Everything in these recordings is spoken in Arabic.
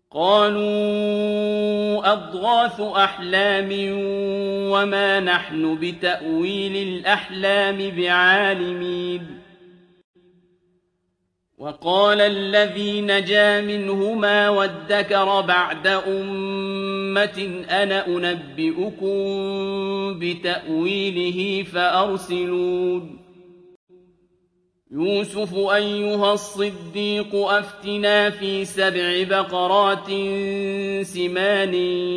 قالوا أضغاث أحلام وما نحن بتأويل الأحلام بعالمين وقال الذي نجا منهما وادكر بعد أمة أنا أنبئكم بتأويله فأرسلون يوسف أيها الصديق أفتنا في 7 بقرات سمان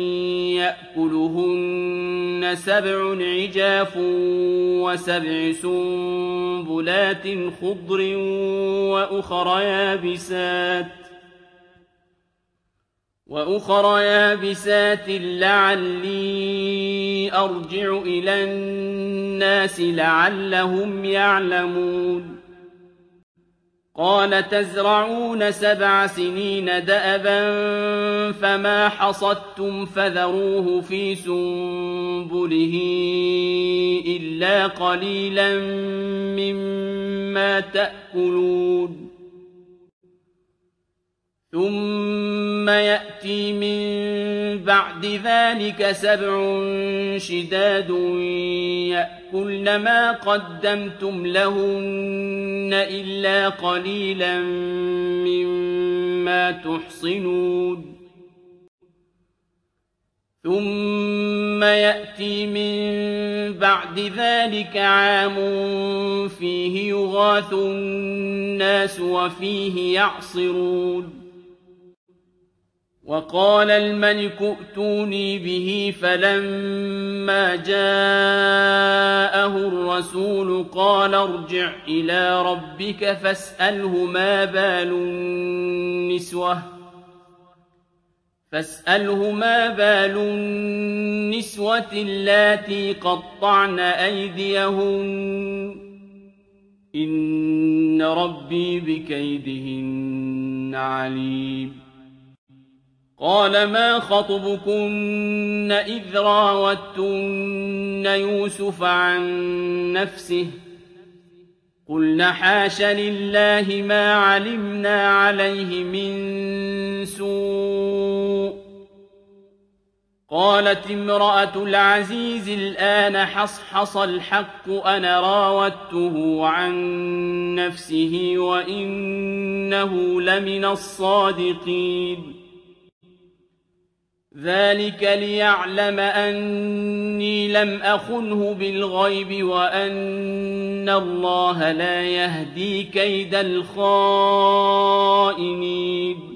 يأكلهن 7 عجاف و7 سنبلات خضر وأخر يابسات لعلي أرجع إلى الناس لعلهم يعلمون قال تزرعون 7 سنين دأبا فما حصدتم فذروه في سنبله إلا قليلا مما تأكلون ثم يأتي من بعد ذلك 7 شداد يأكلن ما قدمتم لهن إلا قليلا مما تحصنون ثم يأتي من بعد ذلك عام فيه يغاث الناس وفيه يعصرون وقال الملك ائتوني به فلما جاءه الرسول قال ارجع إلى ربك فاسأله ما بال النسوة اللاتي قطعن أيديهن إن ربي بكيدهن عليم قال ما خطبكن إذ راوتن يوسف عن نفسه قلن حاش لله ما علمنا عليه من سوء قالت امرأة العزيز الآن حصحص الحق أنا راودته عن نفسه وإنه لمن الصادقين ذلك ليعلم أني لم أخنه بالغيب وأن الله لا يهدي كيد الخائنين